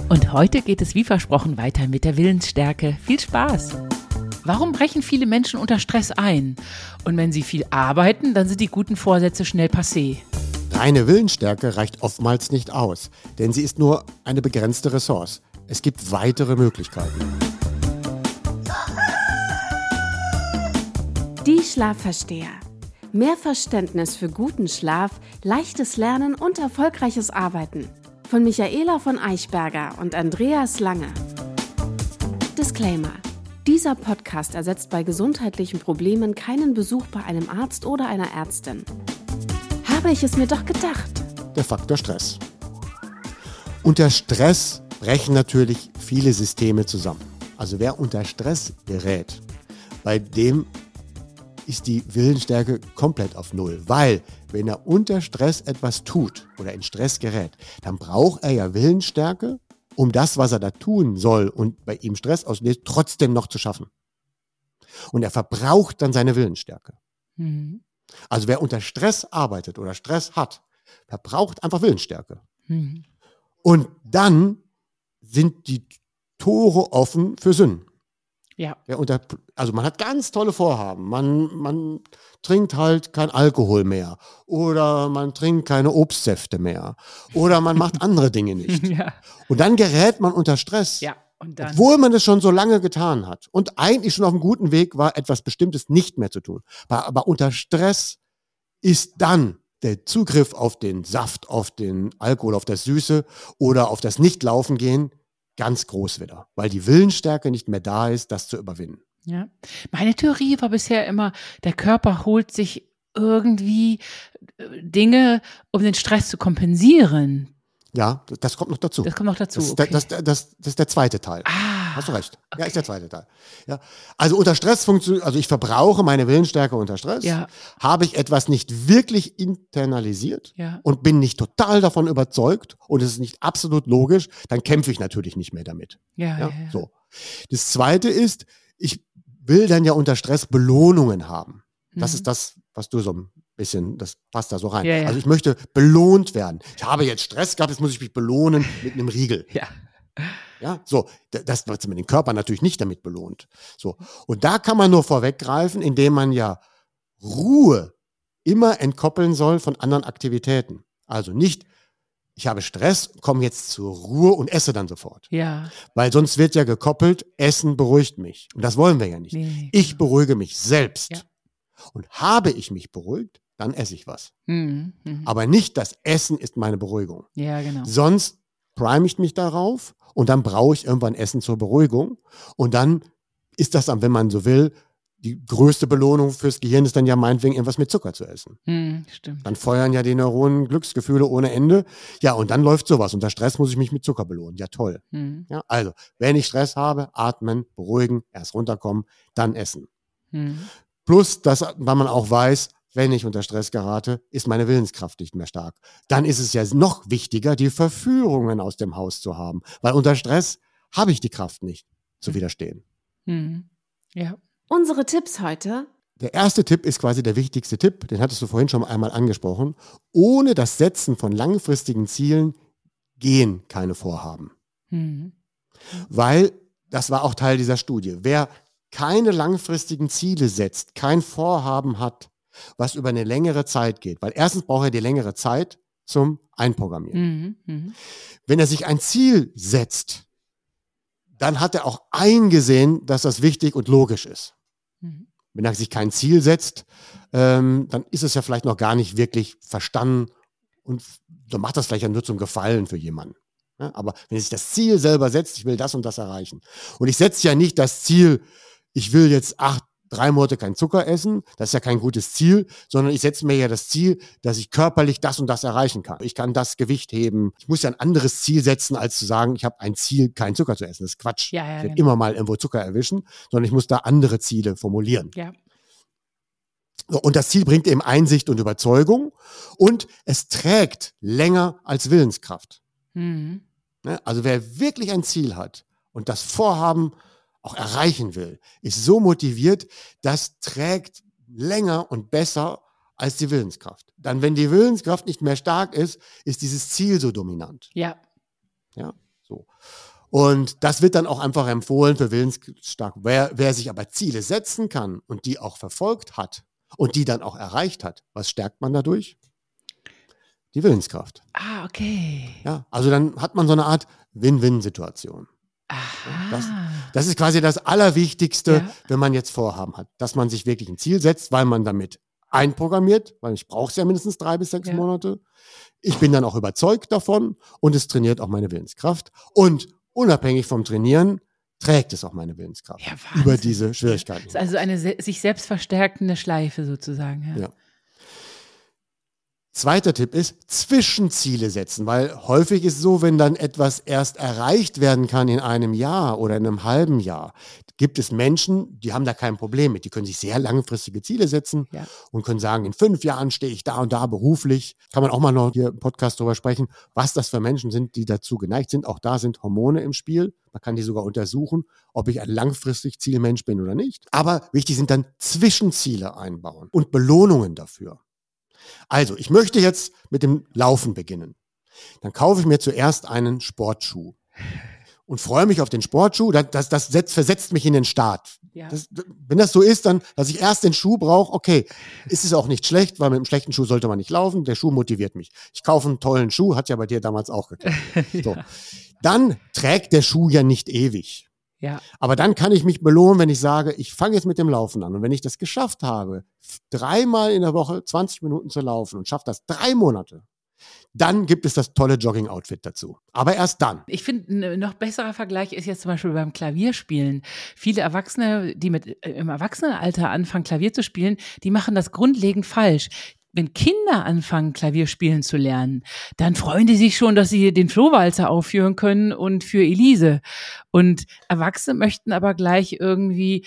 Und heute geht es wie versprochen weiter mit der Willensstärke. Viel Spaß! Warum brechen viele Menschen unter Stress ein? Und wenn sie viel arbeiten, dann sind die guten Vorsätze schnell passé. Reine Willensstärke reicht oftmals nicht aus, denn sie ist nur eine begrenzte Ressource. Es gibt weitere Möglichkeiten. Die Schlafversteher. Mehr Verständnis für guten Schlaf, leichtes Lernen und erfolgreiches Arbeiten. Von Michaela von Eichberger und Andreas Lange. Disclaimer. Dieser Podcast ersetzt bei gesundheitlichen Problemen keinen Besuch bei einem Arzt oder einer Ärztin. Habe ich es mir doch gedacht. Der Faktor Stress. Unter Stress brechen natürlich viele Systeme zusammen. Also wer unter Stress gerät, bei dem ist die Willensstärke komplett auf Null. Weil, wenn er unter Stress etwas tut oder in Stress gerät, dann braucht er ja Willensstärke, um das, was er da tun soll und bei ihm Stress auslöst, trotzdem noch zu schaffen. Und er verbraucht dann seine Willensstärke. Mhm. Also wer unter Stress arbeitet oder Stress hat, verbraucht einfach Willensstärke. Mhm. Und dann sind die Tore offen für Sünden. Ja. Also man hat ganz tolle Vorhaben. Man trinkt halt kein Alkohol mehr oder man trinkt keine Obstsäfte mehr oder man macht andere Dinge nicht. Ja. Und dann gerät man unter Stress, obwohl man es schon so lange getan hat und eigentlich schon auf einem guten Weg war, etwas Bestimmtes nicht mehr zu tun. Aber unter Stress ist dann der Zugriff auf den Saft, auf den Alkohol, auf das Süße oder auf das Nicht-Laufen-Gehen ganz groß wieder, weil die Willensstärke nicht mehr da ist, das zu überwinden. Ja. Meine Theorie war bisher immer, der Körper holt sich irgendwie Dinge, um den Stress zu kompensieren. Ja, das kommt noch dazu. Das kommt noch dazu, Das ist der zweite Teil. Hast du recht. Okay. Ja, ist der zweite Teil. Ja. Also unter Stress funktioniert, also ich verbrauche meine Willensstärke unter Stress. Ja. Habe ich etwas nicht wirklich internalisiert und bin nicht total davon überzeugt und es ist nicht absolut logisch, dann kämpfe ich natürlich nicht mehr damit. Ja. So. Das zweite ist, ich will dann ja unter Stress Belohnungen haben. Das ist das, was du so ein bisschen, das passt da so rein. Ja. Also ich möchte belohnt werden. Ich habe jetzt Stress gehabt, jetzt muss ich mich belohnen mit einem Riegel. Ja, so, das wird man den Körper natürlich nicht damit belohnt. So. Und da kann man nur vorweggreifen, indem man ja Ruhe immer entkoppeln soll von anderen Aktivitäten. Also nicht, ich habe Stress, komme jetzt zur Ruhe und esse dann sofort. Ja. Weil sonst wird ja gekoppelt, Essen beruhigt mich. Und das wollen wir ja nicht. Nee. Ich beruhige mich selbst. Ja. Und habe ich mich beruhigt, dann esse ich was. Aber nicht das Essen ist meine Beruhigung. Ja, genau. Sonst prime ich mich darauf und dann brauche ich irgendwann Essen zur Beruhigung. Und dann ist das dann, wenn man so will, die größte Belohnung fürs Gehirn ist dann ja meinetwegen irgendwas mit Zucker zu essen. Stimmt. Dann feuern ja die Neuronen Glücksgefühle ohne Ende. Ja, und dann läuft sowas. Unter Stress muss ich mich mit Zucker belohnen. Ja, toll. Ja, also, wenn ich Stress habe, atmen, beruhigen, erst runterkommen, dann essen. Plus, weil man auch weiß, wenn ich unter Stress gerate, ist meine Willenskraft nicht mehr stark. Dann ist es ja noch wichtiger, die Verführungen aus dem Haus zu haben. Weil unter Stress habe ich die Kraft nicht zu widerstehen. Ja. Unsere Tipps heute. Der erste Tipp ist quasi der wichtigste Tipp, den hattest du vorhin schon einmal angesprochen. Ohne das Setzen von langfristigen Zielen gehen keine Vorhaben. Weil, das war auch Teil dieser Studie, wer keine langfristigen Ziele setzt, kein Vorhaben hat, was über eine längere Zeit geht. Weil erstens braucht er die längere Zeit zum Einprogrammieren. Wenn er sich ein Ziel setzt, dann hat er auch eingesehen, dass das wichtig und logisch ist. Wenn er sich kein Ziel setzt, dann ist es ja vielleicht noch gar nicht wirklich verstanden und dann macht das vielleicht ja nur zum Gefallen für jemanden. Ja, aber wenn er sich das Ziel selber setzt, ich will das und das erreichen. Und ich setze ja nicht das Ziel, ich will jetzt 3 Monate kein Zucker essen, das ist ja kein gutes Ziel, sondern ich setze mir ja das Ziel, dass ich körperlich das und das erreichen kann. Ich kann das Gewicht heben. Ich muss ja ein anderes Ziel setzen, als zu sagen, ich habe ein Ziel, keinen Zucker zu essen. Das ist Quatsch. Ich werde immer mal irgendwo Zucker erwischen, sondern ich muss da andere Ziele formulieren. Ja. Und das Ziel bringt eben Einsicht und Überzeugung und es trägt länger als Willenskraft. Also wer wirklich ein Ziel hat und das Vorhaben auch erreichen will, ist so motiviert, das trägt länger und besser als die Willenskraft. Dann, wenn die Willenskraft nicht mehr stark ist, ist dieses Ziel so dominant. Ja. So. Und das wird dann auch einfach empfohlen für willensstark. Wer sich aber Ziele setzen kann und die auch verfolgt hat und die dann auch erreicht hat, was stärkt man dadurch? Die Willenskraft. Ah, okay. Ja, also dann hat man so eine Art Win-Win-Situation. Das ist quasi das Allerwichtigste, wenn man jetzt Vorhaben hat, dass man sich wirklich ein Ziel setzt, weil man damit einprogrammiert, weil ich brauche es ja mindestens 3 bis 6 Monate. Ich bin dann auch überzeugt davon und es trainiert auch meine Willenskraft. Und unabhängig vom Trainieren trägt es auch meine Willenskraft über diese Schwierigkeiten. Das ist also eine sich selbst verstärkende Schleife sozusagen. Ja. Zweiter Tipp ist, Zwischenziele setzen, weil häufig ist es so, wenn dann etwas erst erreicht werden kann in einem Jahr oder in einem halben Jahr, gibt es Menschen, die haben da kein Problem mit. Die können sich sehr langfristige Ziele setzen und können sagen, in 5 Jahren stehe ich da und da beruflich. Kann man auch mal noch hier im Podcast drüber sprechen, was das für Menschen sind, die dazu geneigt sind. Auch da sind Hormone im Spiel. Man kann die sogar untersuchen, ob ich ein langfristig Zielmensch bin oder nicht. Aber wichtig sind dann Zwischenziele einbauen und Belohnungen dafür. Also, ich möchte jetzt mit dem Laufen beginnen. Dann kaufe ich mir zuerst einen Sportschuh und freue mich auf den Sportschuh. Das versetzt mich in den Start. Ja. Wenn das so ist, dann, dass ich erst den Schuh brauche, okay, ist es auch nicht schlecht, weil mit einem schlechten Schuh sollte man nicht laufen. Der Schuh motiviert mich. Ich kaufe einen tollen Schuh, hat ja bei dir damals auch geklappt. So. Dann trägt der Schuh ja nicht ewig. Ja. Aber dann kann ich mich belohnen, wenn ich sage, ich fange jetzt mit dem Laufen an. Und wenn ich das geschafft habe, 3-mal in der Woche 20 Minuten zu laufen und schaffe das 3 Monate, dann gibt es das tolle Jogging-Outfit dazu. Aber erst dann. Ich finde, ein noch besserer Vergleich ist jetzt zum Beispiel beim Klavierspielen. Viele Erwachsene, die im Erwachsenenalter anfangen, Klavier zu spielen, die machen das grundlegend falsch. Wenn Kinder anfangen, Klavier spielen zu lernen, dann freuen die sich schon, dass sie den Flohwalzer aufführen können und für Elise. Und Erwachsene möchten aber gleich irgendwie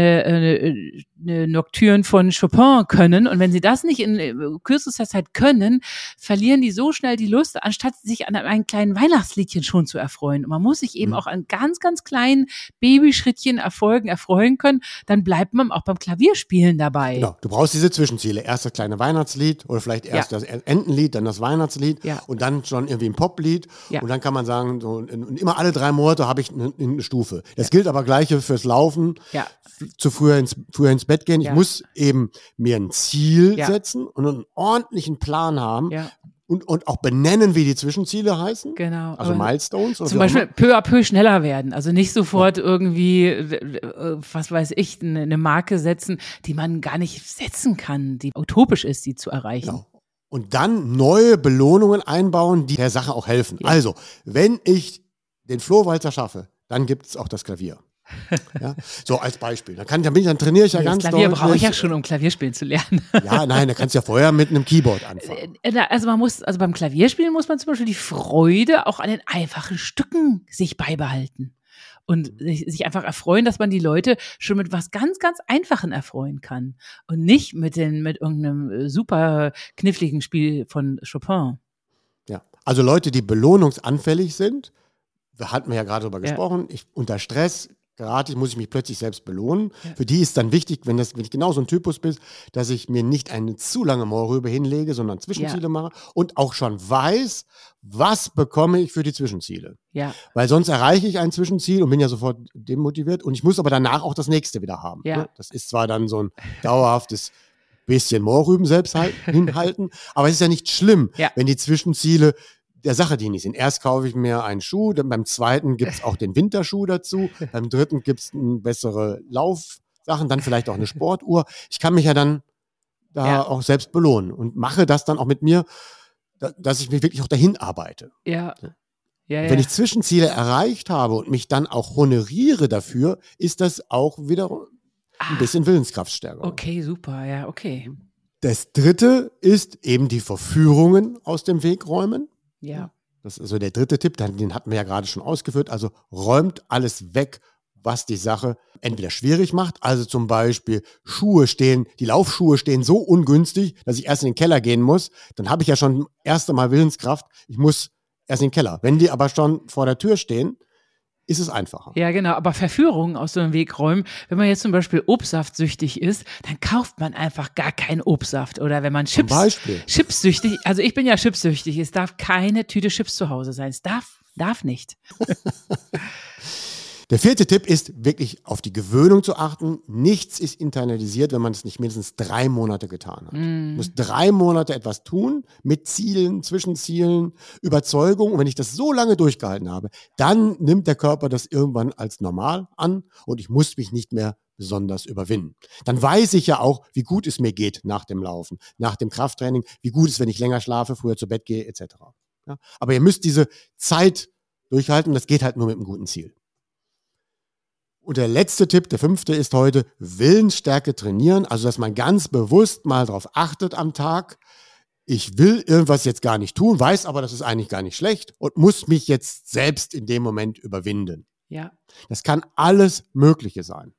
eine Nocturne von Chopin können. Und wenn sie das nicht in kürzester Zeit können, verlieren die so schnell die Lust, anstatt sich an einem kleinen Weihnachtsliedchen schon zu erfreuen. Und man muss sich eben auch an ganz, ganz kleinen Babyschrittchen erfreuen können. Dann bleibt man auch beim Klavierspielen dabei. Genau, du brauchst diese Zwischenziele. Erst das kleine Weihnachtslied oder vielleicht erst das Entenlied, dann das Weihnachtslied und dann schon irgendwie ein Poplied. Ja. Und dann kann man sagen, so, und immer alle 3 Monate habe ich eine Stufe. Das gilt aber gleiche fürs Laufen, zu früher ins Bett gehen. Ich muss eben mir ein Ziel setzen und einen ordentlichen Plan haben. Ja. Und auch benennen, wie die Zwischenziele heißen. Genau. Also Milestones. Oder zum Beispiel peu à peu schneller werden. Also nicht sofort irgendwie, was weiß ich, eine Marke setzen, die man gar nicht setzen kann, die utopisch ist, die zu erreichen. Genau. Und dann neue Belohnungen einbauen, die der Sache auch helfen. Ja. Also, wenn ich den Flohwalzer schaffe, dann gibt es auch das Klavier. Ja, so als Beispiel. Dann trainiere ich ja ganz deutlich. Das Klavier brauche ich ja schon, um Klavierspielen zu lernen. Ja, nein, da kannst du ja vorher mit einem Keyboard anfangen. Also beim Klavierspielen muss man zum Beispiel die Freude auch an den einfachen Stücken sich beibehalten. Und sich einfach erfreuen, dass man die Leute schon mit was ganz, ganz Einfachen erfreuen kann. Und nicht mit irgendeinem super kniffligen Spiel von Chopin. Ja, also Leute, die belohnungsanfällig sind, da hatten wir ja gerade drüber gesprochen, unter Stress muss ich mich plötzlich selbst belohnen. Ja. Für die ist dann wichtig, wenn ich genau so ein Typus bin, dass ich mir nicht eine zu lange Mohrrübe hinlege, sondern Zwischenziele mache und auch schon weiß, was bekomme ich für die Zwischenziele. Ja. Weil sonst erreiche ich ein Zwischenziel und bin ja sofort demotiviert und ich muss aber danach auch das nächste wieder haben. Ja. Das ist zwar dann so ein dauerhaftes bisschen Mohrrüben selbst hinhalten, aber es ist ja nicht schlimm, wenn die Zwischenziele der Sache dienlich sind. Erst kaufe ich mir einen Schuh, dann beim zweiten gibt es auch den Winterschuh dazu, beim dritten gibt es bessere Laufsachen, dann vielleicht auch eine Sportuhr. Ich kann mich ja dann da auch selbst belohnen und mache das dann auch mit mir, dass ich mich wirklich auch dahin arbeite. Ja. Wenn ich Zwischenziele erreicht habe und mich dann auch honoriere dafür, ist das auch wieder ein bisschen Willenskraftstärker. Okay, super, ja, okay. Das dritte ist eben die Verführungen aus dem Weg räumen. Ja. Das ist also der dritte Tipp, den hatten wir ja gerade schon ausgeführt. Also räumt alles weg, was die Sache entweder schwierig macht. Also zum Beispiel die Laufschuhe stehen so ungünstig, dass ich erst in den Keller gehen muss. Dann habe ich ja schon erst einmal Willenskraft. Ich muss erst in den Keller. Wenn die aber schon vor der Tür stehen, ist es einfacher. Ja, genau. Aber Verführungen aus so einem Weg räumen, wenn man jetzt zum Beispiel obstsaftsüchtig ist, dann kauft man einfach gar keinen Obstsaft. Oder wenn man chipssüchtig, also ich bin ja chipssüchtig, es darf keine Tüte Chips zu Hause sein. Es darf Darf nicht. Der 4. Tipp ist wirklich auf die Gewöhnung zu achten. Nichts ist internalisiert, wenn man es nicht mindestens 3 Monate getan hat. Man muss 3 Monate etwas tun mit Zielen, Zwischenzielen, Überzeugung. Und wenn ich das so lange durchgehalten habe, dann nimmt der Körper das irgendwann als normal an und ich muss mich nicht mehr besonders überwinden. Dann weiß ich ja auch, wie gut es mir geht nach dem Laufen, nach dem Krafttraining, wie gut es, wenn ich länger schlafe, früher zu Bett gehe, etc. Ja? Aber ihr müsst diese Zeit durchhalten und das geht halt nur mit einem guten Ziel. Und der letzte Tipp, der 5. ist heute Willensstärke trainieren, also dass man ganz bewusst mal darauf achtet am Tag, ich will irgendwas jetzt gar nicht tun, weiß aber, das ist eigentlich gar nicht schlecht und muss mich jetzt selbst in dem Moment überwinden. Ja. Das kann alles Mögliche sein.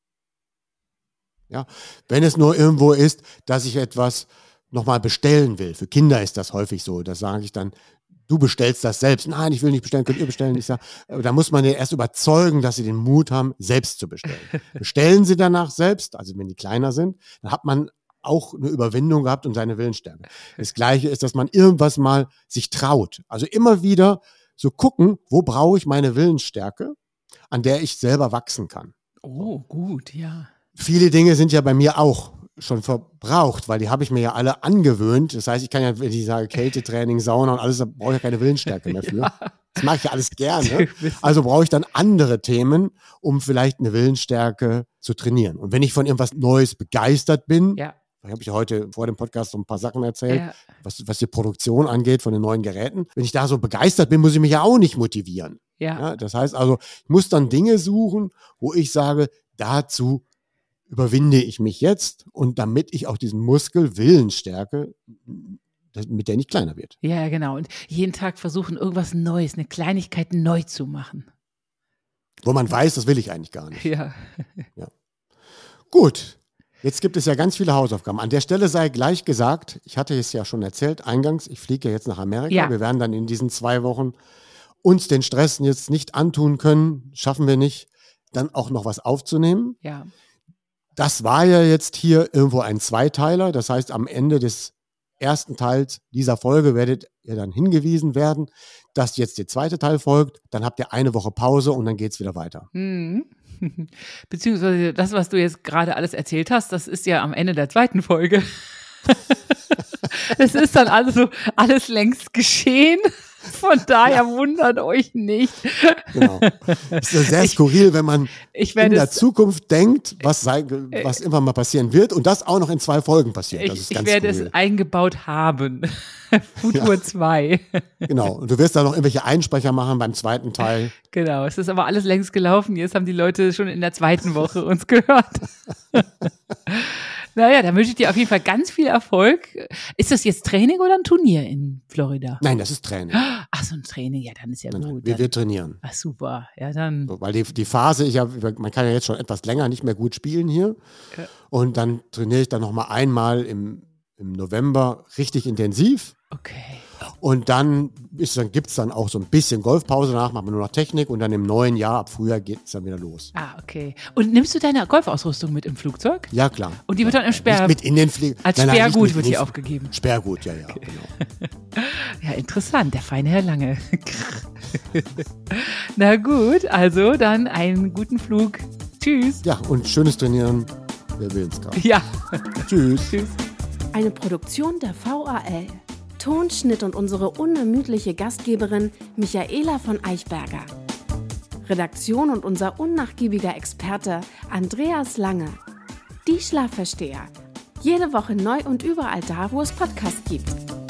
Ja, wenn es nur irgendwo ist, dass ich etwas nochmal bestellen will. Für Kinder ist das häufig so, da sage ich dann, du bestellst das selbst. Nein, ich will nicht bestellen, könnt ihr bestellen? Ich sage, da muss man ja erst überzeugen, dass sie den Mut haben, selbst zu bestellen. Bestellen sie danach selbst, also wenn die kleiner sind, dann hat man auch eine Überwindung gehabt und seine Willensstärke. Das Gleiche ist, dass man irgendwas mal sich traut. Also immer wieder so gucken, wo brauche ich meine Willensstärke, an der ich selber wachsen kann. Oh, gut, ja. Viele Dinge sind ja bei mir auch schon verbraucht, weil die habe ich mir ja alle angewöhnt. Das heißt, ich kann ja, wenn ich sage Kältetraining, Sauna und alles, da brauche ich ja keine Willensstärke mehr für. Ja. Das mache ich ja alles gerne. Also brauche ich dann andere Themen, um vielleicht eine Willensstärke zu trainieren. Und wenn ich von irgendwas Neues begeistert bin, ja. Da habe ich heute vor dem Podcast so ein paar Sachen erzählt, was die Produktion angeht von den neuen Geräten. Wenn ich da so begeistert bin, muss ich mich ja auch nicht motivieren. Ja, das heißt also, ich muss dann Dinge suchen, wo ich sage, dazu überwinde ich mich jetzt und damit ich auch diesen Muskel Willensstärke, mit der nicht kleiner wird. Ja, genau. Und jeden Tag versuchen, irgendwas Neues, eine Kleinigkeit neu zu machen. Wo man weiß, das will ich eigentlich gar nicht. Ja. Gut. Jetzt gibt es ja ganz viele Hausaufgaben. An der Stelle sei gleich gesagt, ich hatte es ja schon erzählt, eingangs, ich fliege ja jetzt nach Amerika. Ja. Wir werden dann in diesen 2 Wochen uns den Stress jetzt nicht antun können, schaffen wir nicht, dann auch noch was aufzunehmen. Ja. Das war ja jetzt hier irgendwo ein Zweiteiler. Das heißt, am Ende des ersten Teils dieser Folge werdet ihr dann hingewiesen werden, dass jetzt der zweite Teil folgt. Dann habt ihr 1 Woche Pause und dann geht's wieder weiter. Mhm. Beziehungsweise das, was du jetzt gerade alles erzählt hast, das ist ja am Ende der 2. Folge. Es ist dann also alles längst geschehen. Von daher wundert euch nicht. Genau. Es ist sehr skurril, wenn man in der Zukunft denkt, was irgendwann mal passieren wird und das auch noch in 2 Folgen passiert. Das ist ganz ich werde skurril. Es eingebaut haben. Futur 2. Genau. Und du wirst da noch irgendwelche Einsprecher machen beim 2. Teil. Genau. Es ist aber alles längst gelaufen. Jetzt haben die Leute schon in der 2. Woche uns gehört. Naja, dann wünsche ich dir auf jeden Fall ganz viel Erfolg. Ist das jetzt Training oder ein Turnier in Florida? Nein, das ist Training. Ach, so ein Training, ja, dann ist ja gut. Wir trainieren. Ach, super. Ja, dann. So, weil die Phase, man kann ja jetzt schon etwas länger nicht mehr gut spielen hier. Ja. Und dann trainiere ich dann nochmal einmal im November richtig intensiv. Okay. Und dann gibt es dann auch so ein bisschen Golfpause, danach machen wir nur noch Technik und dann im neuen Jahr, ab Frühjahr, geht es dann wieder los. Ah, okay. Und nimmst du deine Golfausrüstung mit im Flugzeug? Ja, klar. Und die wird dann im Sperr... Nicht mit in den Flieger. Als Sperrgut wird die aufgegeben. Sperrgut, ja, genau. Ja, interessant, der feine Herr Lange. Na gut, also dann einen guten Flug. Tschüss. Ja, und schönes Trainieren der Willenskraft. Ja. Tschüss. Tschüss. Eine Produktion der VAL. Tonschnitt und unsere unermüdliche Gastgeberin Michaela von Eichberger. Redaktion und unser unnachgiebiger Experte Andreas Lange. Die Schlafversteher. Jede Woche neu und überall da, wo es Podcasts gibt.